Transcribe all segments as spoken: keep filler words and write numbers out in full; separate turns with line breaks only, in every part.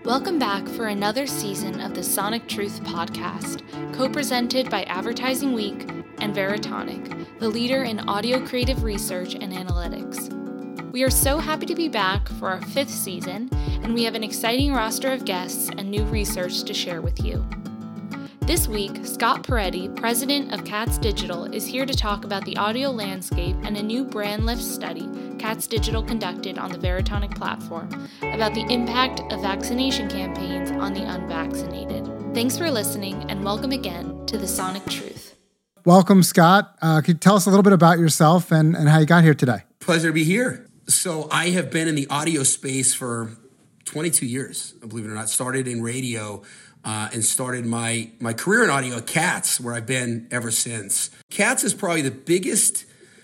Welcome back for another season of the Sonic Truth podcast, co-presented by Advertising Week and Veritonic, the leader in audio creative research and analytics. We are so happy to be back for our fifth season, and we have an exciting roster of guests and new research to share with you. This week, Scott Peretti, president of Katz Digital, is here to talk about the audio landscape and a new brand lift study Katz Digital conducted on the Veritonic platform about the impact of vaccination campaigns on the unvaccinated. Thanks for listening, and welcome again to the Sonic Truth.
Welcome, Scott. Uh, could you tell us a little bit about yourself and, and how you got here today?
Pleasure to be here. So I have been in the audio space for twenty-two years, believe it or not. Started in radio uh, and started my, my career in audio at Katz, where I've been ever since. Katz is probably the biggest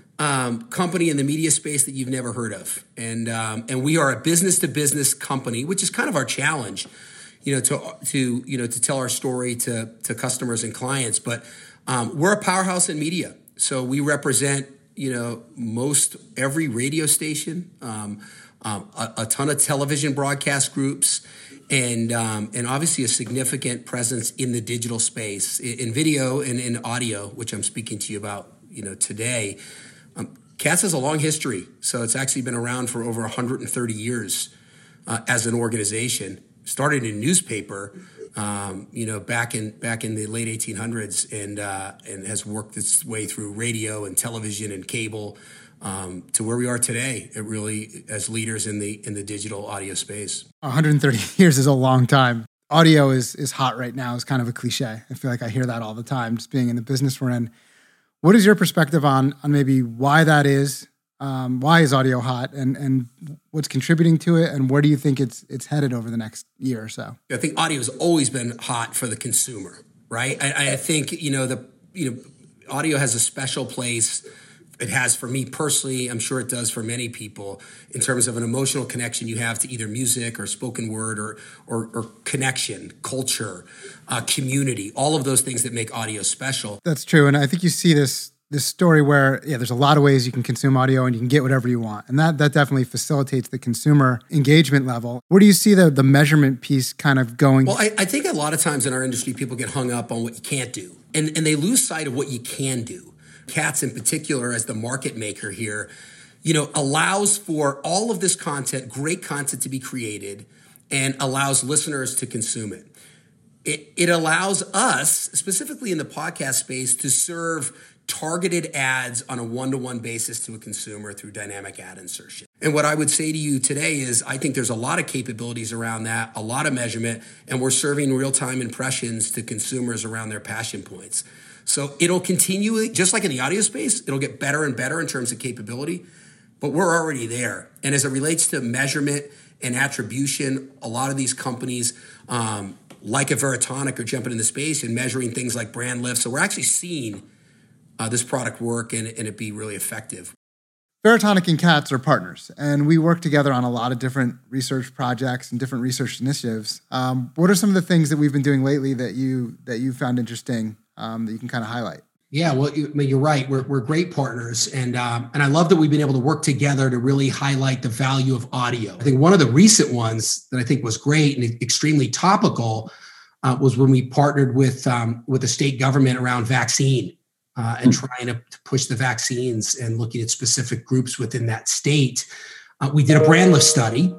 um, company in the media space that you've never heard of. And um, and we are a business-to-business company, which is kind of our challenge, you know, to to you know to tell our story to, to customers and clients. But um, we're a powerhouse in media. So we represent you know, most every radio station, um, um, a, a ton of television broadcast groups, and um, and obviously a significant presence in the digital space, in, in video and in audio, which I'm speaking to you about, you know, today. Um, Katz has a long history, so it's actually been around for over one hundred thirty years uh, as an organization. Started in newspaper, um, you know, back in back in the late eighteen hundreds, and uh, and has worked its way through radio and television and cable um, to where we are today. It really, as leaders in the in the digital audio space.
one hundred thirty years is a long time. Audio is is hot right now. Is kind of a cliche. I feel like I hear that all the time, just being in the business we're in. What is your perspective on on maybe why that is? Um, why is audio hot, and and what's contributing to it, and where do you think it's it's headed over the next year or so?
I think audio has always been hot for the consumer, right? I, I think you know the you know audio has a special place. It has for me personally. I'm sure it does for many people in terms of an emotional connection you have to either music or spoken word or or, or connection, culture, uh, community. All of those things that make audio special.
That's true, and I think you see this. This story where, yeah, there's a lot of ways you can consume audio and you can get whatever you want. And that that definitely facilitates the consumer engagement level. Where do you see the, the measurement piece kind of going?
Well, I, I think a lot of times in our industry, people get hung up on what you can't do. And, and they lose sight of what you can do. Katz in particular, as the market maker here, you know, allows for all of this content, great content to be created, and allows listeners to consume it. It, it allows us, specifically in the podcast space, to serve targeted ads on a one-to-one basis to a consumer through dynamic ad insertion. And what I would say to you today is I think there's a lot of capabilities around that, a lot of measurement, and we're serving real-time impressions to consumers around their passion points. So it'll continue, just like in the audio space, it'll get better and better in terms of capability, but we're already there. And as it relates to measurement and attribution, a lot of these companies, um, like a Veritonic, are jumping in the space and measuring things like brand lift. So we're actually seeing Uh, this product work and, and it be really effective.
Veritonic and Katz are partners, and we work together on a lot of different research projects and different research initiatives. Um, what are some of the things that we've been doing lately that you that you found interesting um, that you can kind of highlight?
Yeah, well, you, I mean, you're right. We're we're great partners, and um, and I love that we've been able to work together to really highlight the value of audio. I think one of the recent ones that I think was great and extremely topical uh, was when we partnered with um, with the state government around vaccine. Uh, and trying to, to push the vaccines and looking at specific groups within that state. Uh, we did a brand lift study,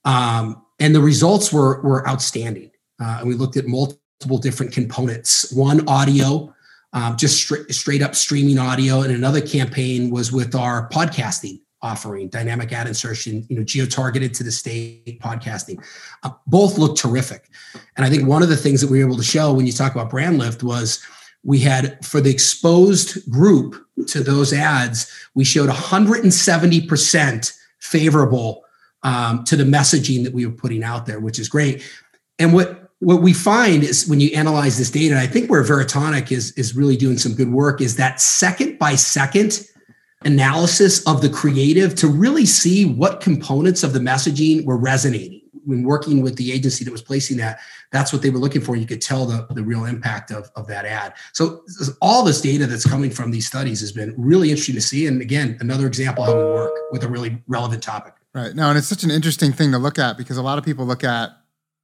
um, and the results were, were outstanding. Uh, and we looked at multiple different components. One, audio, um, just straight, straight up streaming audio. And another campaign was with our podcasting offering, dynamic ad insertion, you know, geo-targeted to the state podcasting. Uh, both looked terrific. And I think one of the things that we were able to show when you talk about brand lift was we had, for the exposed group to those ads, we showed one hundred seventy percent favorable um, to the messaging that we were putting out there, which is great. And what, what we find is when you analyze this data, and I think where Veritonic is, is really doing some good work, is that second by second analysis of the creative to really see what components of the messaging were resonating. When working with the agency that was placing that, that's what they were looking for. You could tell the, the real impact of, of that ad. So all this data that's coming from these studies has been really interesting to see. And again, another example of how we work with a really relevant topic.
Right. No, and it's such an interesting thing to look at because a lot of people look at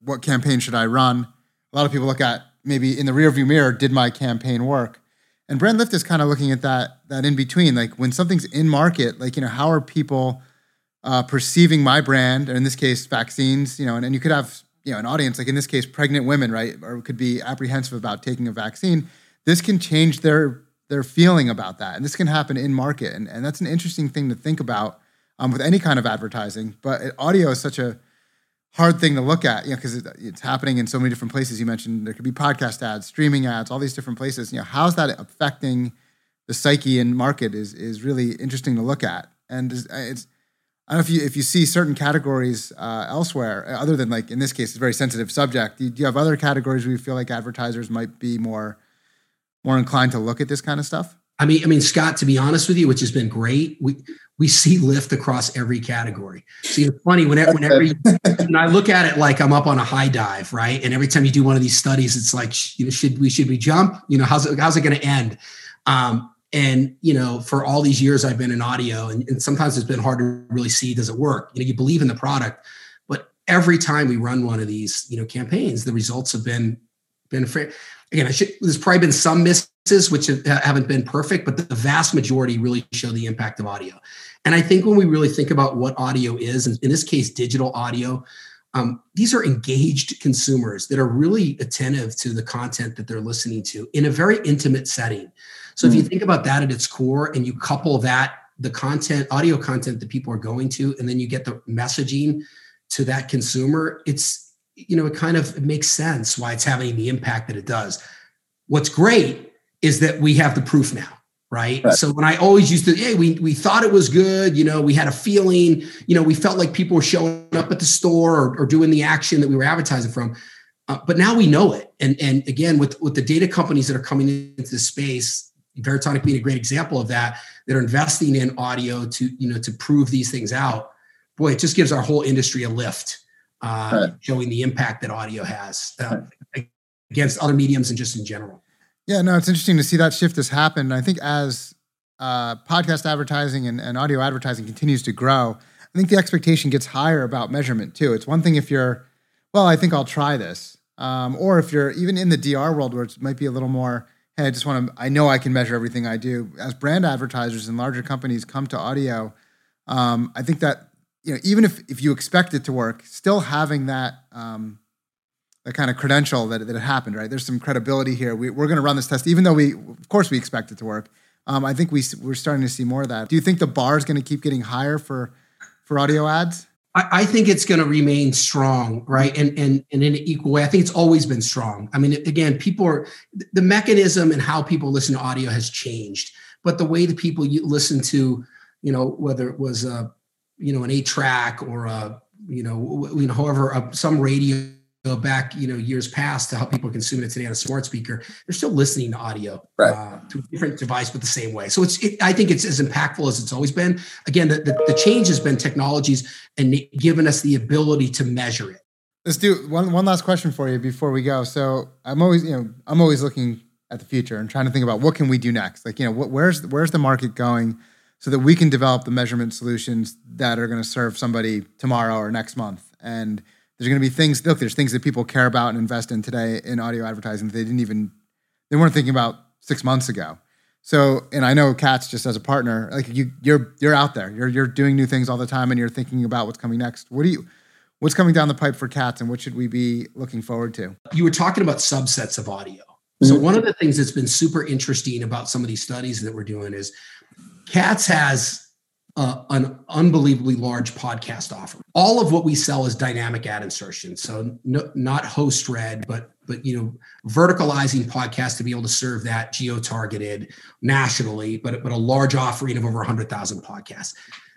what campaign should I run? A lot of people look at maybe in the rearview mirror, did my campaign work? And Brand Lift is kind of looking at that, that in between, like when something's in market, like, you know, how are people uh, perceiving my brand, or in this case, vaccines, you know, and, and you could have, you know, an audience, like in this case, pregnant women, right? Or could be apprehensive about taking a vaccine. This can change their, their feeling about that. And this can happen in market. And, and that's an interesting thing to think about um, with any kind of advertising. But it, audio is such a hard thing to look at, you know, because it, it's happening in so many different places. You mentioned there could be podcast ads, streaming ads, all these different places. You know, how's that affecting the psyche and market is is really interesting to look at. And it's, it's I don't know if you if you see certain categories uh, elsewhere, other than like in this case, it's a very sensitive subject. Do you, do you have other categories where you feel like advertisers might be more more inclined to look at this kind of stuff?
I mean, I mean, Scott, to be honest with you, which has been great, we we see lift across every category. See, it's funny whenever whenever you, when I look at it like I'm up on a high dive, right? And every time you do one of these studies, it's like, you know, should we should we jump? You know, how's it how's it going to end? Um, and you know, for all these years I've been in audio, and, and sometimes it's been hard to really see, does it work? You know, you believe in the product, but every time we run one of these, you know, campaigns, the results have been been fair. Again, I should, there's probably been some misses which have, haven't been perfect, but the vast majority really show the impact of audio. And I think when we really think about what audio is, and in this case, digital audio, um, these are engaged consumers that are really attentive to the content that they're listening to in a very intimate setting. So mm-hmm. if you think about that at its core, and you couple that, the content, audio content that people are going to, and then you get the messaging to that consumer, it's, you know, it kind of it makes sense why it's having the impact that it does. What's great is that we have the proof now, right? right? So when I always used to, hey, we we thought it was good, you know, we had a feeling, you know, we felt like people were showing up at the store or, or doing the action that we were advertising from. Uh, but now we know it. And, and again, with, with the data companies that are coming into the space, Veritonic being a great example of that, that are investing in audio to, you know, to prove these things out, boy, it just gives our whole industry a lift. Uh, right. Showing the impact that audio has uh, right. against other mediums and just in general.
Yeah, no, it's interesting to see that shift has happened. I think as uh, podcast advertising and, and audio advertising continues to grow, I think the expectation gets higher about measurement too. It's one thing if you're, well, I think I'll try this. Um, or if you're even in the D R world where it might be a little more, hey, I just want to, I know I can measure everything I do. As brand advertisers and larger companies come to audio, um, I think that, you know, even if, if you expect it to work, still having that um, that kind of credential that, that it happened, right? There's some credibility here. We, we're going to run this test, even though we, of course, we expect it to work. Um, I think we we're starting to see more of that. Do you think the bar is going to keep getting higher for for audio ads?
I, I think it's going to remain strong, right? And and and in an equal way. I think it's always been strong. I mean, again, people are the mechanism and how people listen to audio has changed, but the way that people listen to, you know, whether it was a you know, an eight track or a, you know, you know, however, a, some radio back, you know, years past to how people are consuming it today on a smart speaker, they're still listening to audio right. uh, to a different device, but the same way. So it's, it, I think it's as impactful as it's always been. Again, the, the, the change has been technologies and given us the ability to measure it.
Let's do one, one last question for you before we go. So I'm always, you know, I'm always looking at the future and trying to think about what can we do next? Like, you know, what, where's, where's the market going? So that we can develop the measurement solutions that are going to serve somebody tomorrow or next month. And there's going to be things, look, there's things that people care about and invest in today in audio advertising that they didn't even, they weren't thinking about six months ago. So, and I know Katz just as a partner, like you, you're, you're out there, you're, you're doing new things all the time and you're thinking about what's coming next. What do you, what's coming down the pipe for Katz and what should we be looking forward to?
You were talking about subsets of audio. So one of the things that's been super interesting about some of these studies that we're doing is Katz has uh, an unbelievably large podcast offer. All of what we sell is dynamic ad insertion. So no, not host read, but but you know, verticalizing podcasts to be able to serve that geo-targeted nationally, but but a large offering of over one hundred thousand podcasts.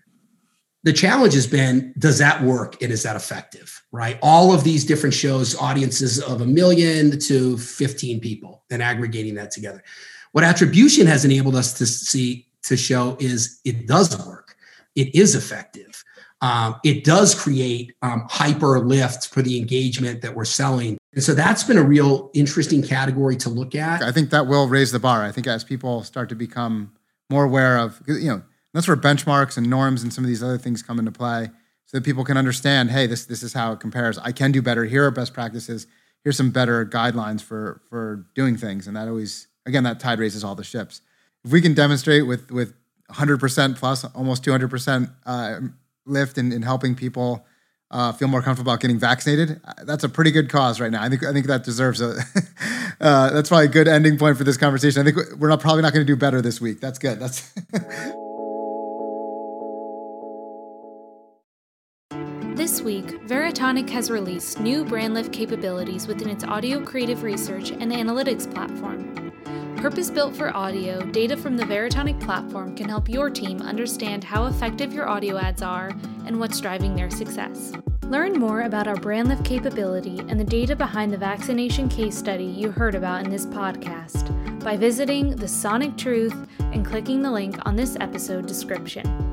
The challenge has been, does that work and is that effective, right? All of these different shows, audiences of a million to fifteen people, and aggregating that together. What attribution has enabled us to see, to show is it does work. It is effective. Um, it does create um, hyper lift for the engagement that we're selling. And so that's been a real interesting category to look at.
I think that will raise the bar. I think as people start to become more aware of, you know, that's where benchmarks and norms and some of these other things come into play. So so that people can understand, hey, this this is how it compares. I can do better. Here are best practices. Here's some better guidelines for for doing things. And that always, again, that tide raises all the ships. If we can demonstrate with with one hundred percent plus, almost two hundred percent uh, lift in, in helping people uh, feel more comfortable about getting vaccinated, that's a pretty good cause right now. I think I think that deserves a. uh, that's probably a good ending point for this conversation. I think we're not probably not going to do better this week. That's good. That's.
This week, Veritonic has released new BrandLift capabilities within its audio creative research and analytics platform. Purpose-built for audio, data from the Veritonic platform can help your team understand how effective your audio ads are and what's driving their success. Learn more about our BrandLift capability and the data behind the vaccination case study you heard about in this podcast by visiting The Sonic Truth and clicking the link on this episode description.